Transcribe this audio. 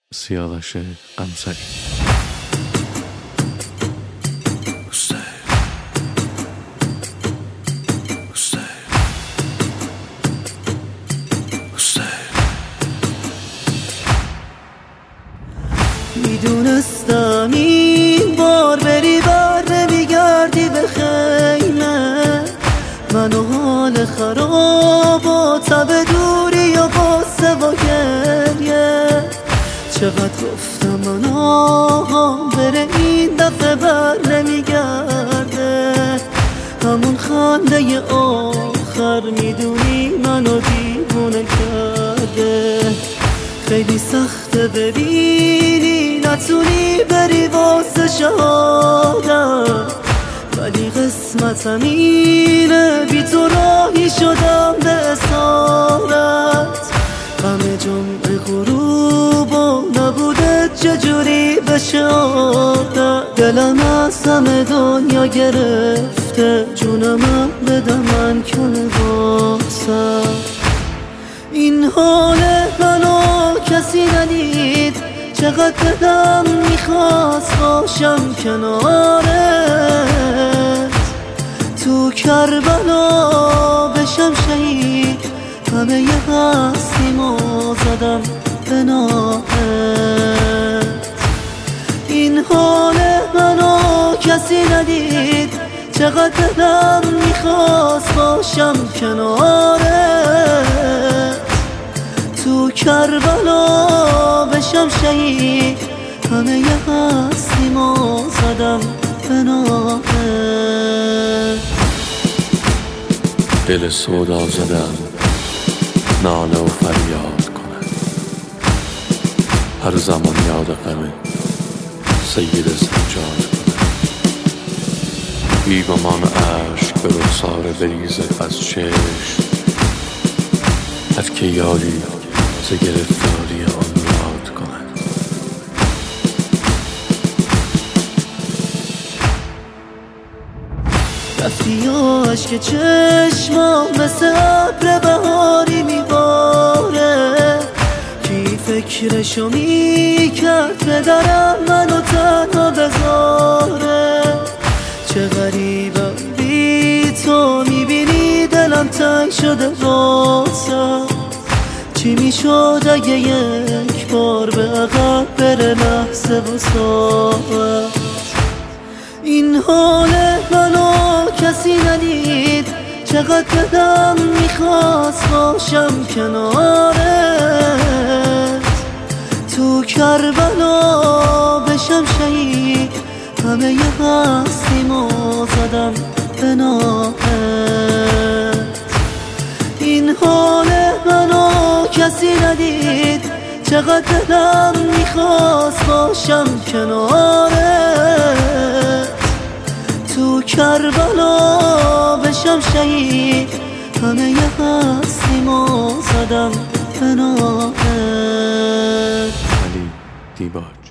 سیاوش قمصری. میدونستم این بار بری بر نمیگردی به خیمه، من و حال خراب و تب دوری و غصه و گریه. چقدر گفتم من آهام بره این دفعه بر نمیگرده، همون خنده آخر میدونی منو دیوونه کرده. خیلی سخته ببینی نتونی بری واسه شهادت، ولی قسمتم اینه بی تو راهی شدم به اسارت. غم جمعه غروب و نبوده چجوری بشه عادت، دلم از همه دنیا گرفته، جونم بده من کنه واسه. این حال منو کسی ندید، چقدر دلم میخواست باشم کنارت، تو کربلا بشم شهید، همه ی هستیمو زدم به نامت. این حال منو کسی ندید، چقدر دلم میخواست باشم کنارت، تو کربلا بشم شهید، همه ی هستیمو زدم به نامت. دل سودا زدم ناله و فریاد کنم، هر زمان یاد غم سید سجاد کنم. بی گمان اشک به رخسار بریزد از چشم، هر که یاری ز گرفتاری آن یاد کنم. رفتی و عشق چشمام مثل ابر بهاری میباره، کی فکرشو میکرد پدرم منو تنها بذاره. چه غریبم بی تو میبینی دلم تنگ شده واسه، چی میشد اگه یک بار به عقب بره لحظه و ساعت. این حال منو کسی ندید، چقدر دلم میخواست باشم کنارت، تو کربلا بشم شهید، همه ی هستیمو زدم به نامت. این حال منو کسی ندید، چقدر دلم میخواست باشم کنارت، تو کربلا بشم شهید، همه ی هستیمو زدم به نامت. علی دیباج.